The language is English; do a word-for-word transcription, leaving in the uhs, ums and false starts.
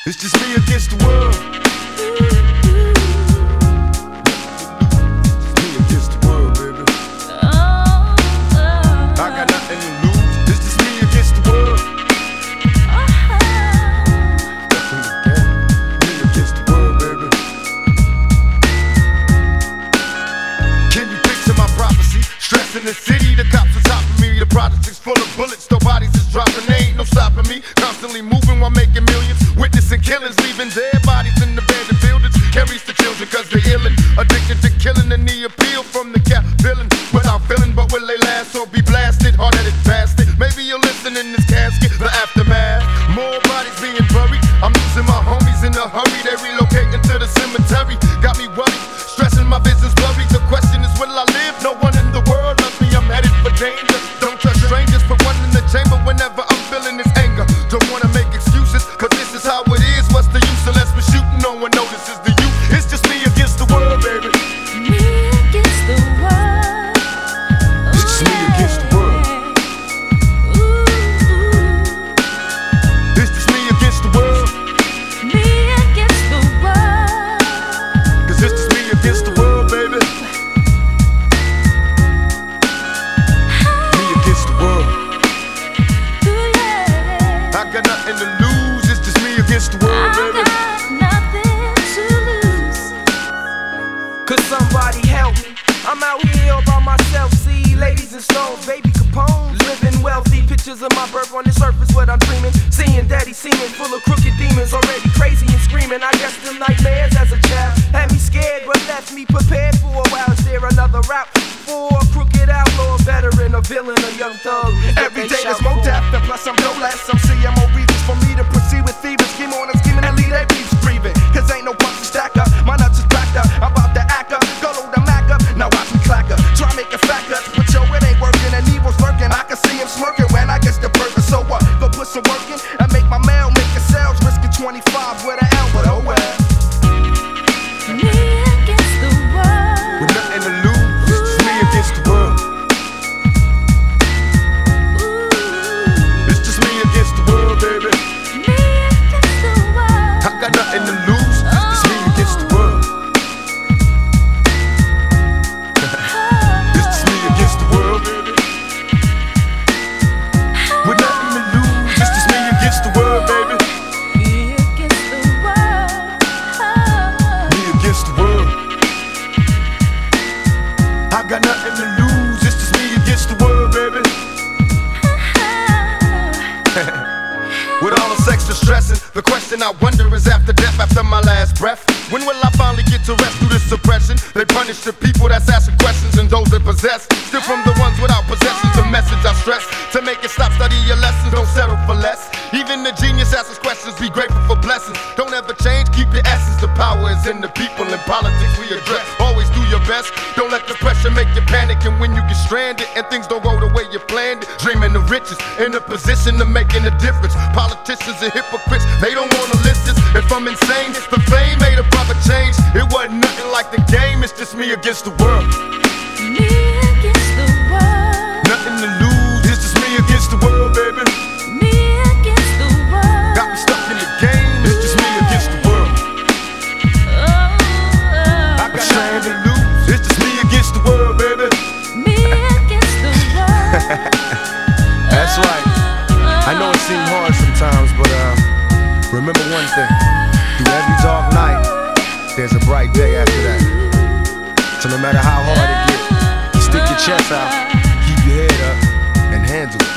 It's just me against the world. It's me against the world, baby. I got nothing to lose. It's just me against the world. Me against the world, baby. Can you picture my prophecy? Stress in the city, the cops on top of me. The project's full of bullets, no bodies is dropping. There ain't no stopping me. Constantly moving while making millions. Witnessing killings, leaving dead bodies in the abandoned buildings. Can't reach the children cause they're illin'. Addicted to killing and the appeal from the cap villain. Without feeling, but will they last or be blasted? Hard-headed bastard. Maybe you'll listen in this casket, the aftermath. More bodies being buried. I'm losing my homies in a hurry. They relocating to the cemetery. Got me worried, stressing my vision's blurry. The question is, will I live? No one in the world loves me. I'm headed for danger. Don't trust strangers. Put one in the chamber whenever I'm feeling this anger. Don't wanna make excuses, cause this is how it is. What's the use unless we're shooting? No one notices the youth. It's just me against the world, baby. Me against the world. It's just me against the world. It's just me against the world. Me against the world. Cause it's just me against the world, baby. Me against the world. Ooh, yeah. I got nothing to lose. It's just me against the world, I baby. got nothing to lose. Could somebody help me? I'm out here all by myself. See ladies and stones, baby Capones, living wealthy. Pictures of my birth on the surface, what I'm dreaming. Seeing daddy seeming full of crooked demons, already crazy and screaming. I guess them nightmares as a child had me scared, but left me prepared for a while. Is there another route for a crooked outlaw, veteran, a villain, a young thug? Every day there's more death, and plus I'm no less. Some see I'm more reasons for me to proceed with thieves. Scheme on and scheming and lead their beefs breathing. Cause ain't no punch to stack up. My nuts is backed up. I'm about to act up. Go load the Mac up. Now watch me clack up. Try make it fact up. But yo, it ain't working and evil's lurking. I can see him smirking when I get the burger. So what? Go put some work in and make my mail, make it sales. Risking twenty-five with an L, but oh well. Me against the world. With nothing to lose. It's just me against the world. Ooh. It's just me against the world, baby. Me against the world. I got nothing to lose. It's just me against the world. It's just me against the world, baby. With nothing to lose. It's just me against the world, baby. Me against the world. Me against the world. I got nothing to lose. It's just me against the world, baby. With all this extra stressing, the question I wonder is after death, after my last breath, when will I finally get to rest through this suppression? They punish the people that's asking questions and those that possess. Still from the ones without possessions, the message I stress. To make it stop, study your lessons, don't settle for less. Even the genius asks questions, be grateful for blessings. Don't ever change, keep your essence. The power is in the people, in politics we address. Always do your best, don't let the pressure make you panic. And when you get stranded and things don't go the way you planned it, dreaming of riches, in a position of making a difference. Politicians are hypocrites, they don't wanna listen. If I'm insane, the fame made a brother change. It wasn't nothing like the game, it's just me against the world. Me against the world. Nothing to lose, it's just me against the world, baby. Me against the world. Got me stuck in the game, it's just me against the world. Oh, I got nothing to lose, it's just me against the world, baby. me against the world. That's right. I know it seems hard sometimes, but uh, remember one thing. Through every dark night, there's a bright day after that. So no matter how hard it gets, stick your chest out, keep your head up, and handle it.